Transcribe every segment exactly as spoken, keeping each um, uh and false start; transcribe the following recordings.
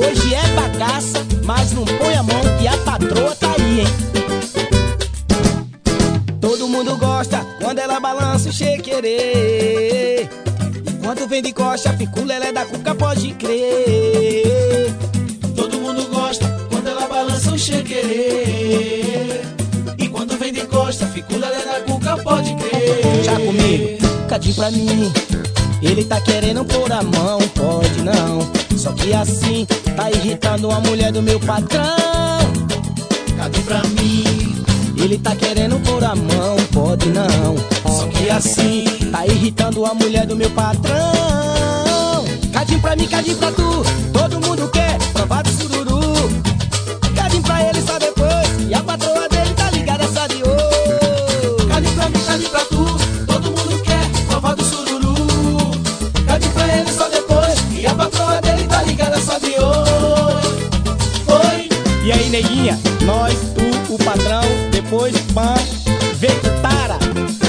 Hoje é bagaça, mas não põe a mão que a patroa tá aí, hein? Todo mundo gosta quando ela balança o chequerê. Enquanto vem de coxa, fica o lelé da cuca, pode crer. Todo mundo gosta quando ela balança o chequerê. E quando vem de costa, fica o lelé da cuca, pode crer. Já comigo, cadinho pra mim. Ele tá querendo pôr a mão, pode não. Só que assim tá irritando a mulher do meu patrão. Cadê pra mim? Ele tá querendo pôr a mão, pode não. Só que assim tá irritando a mulher do meu patrão. Cadinho pra mim, cadinho pra tu. Todo mundo quer provar do sururu. Cadinho pra ele só depois. E a patroa dele tá ligada só de ouro. Cadinho pra mim, cadinho pra tu. Todo mundo quer provar do sururu. Cadinho pra ele só depois. E a patroa dele tá ligada só de ouro. Foi. E aí, neguinha, nós, tu, o patrão, depois pã, vê que tara.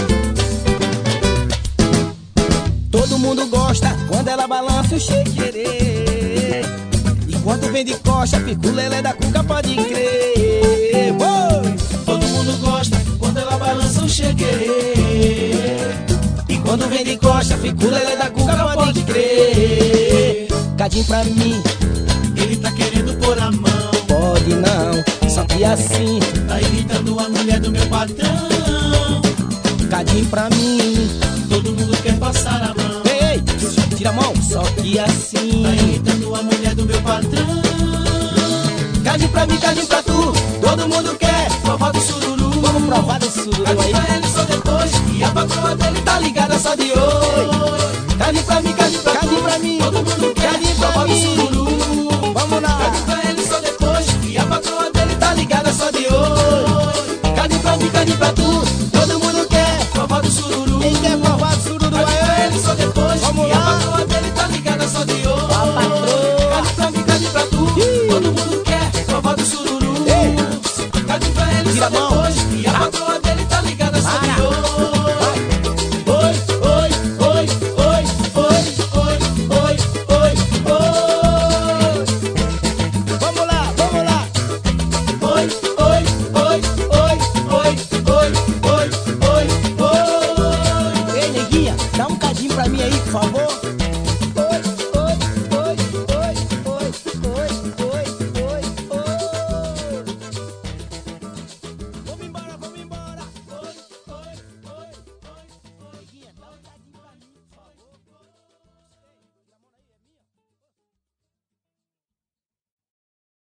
Todo mundo gosta quando ela balança o chequerê. E quando vem de coxa, fica o lelé da cuca, pode crer. Oi! Todo mundo gosta quando ela balança o chequerê. E quando vem de coxa, fica o lelé da cuca, pode crer. Cadinho pra mim, ele tá querendo pôr a mão, pode não. Só que assim tá irritando a mulher do meu patrão. Cadinho pra mim, todo mundo quer passar a mão. Ei, tira a mão. Só que assim tá irritando a mulher do meu patrão. Cadinho pra mim, cadinho pra tu. Todo mundo quer provar do sururu. Vamos provar do sururu aí. Cadinho pra ele só depois. E a patroa dele tá ligada só de oi. Cadinho pra mim, cadinho pra tu. Todo mundo quer Cadinho pra provar do mim. sururu.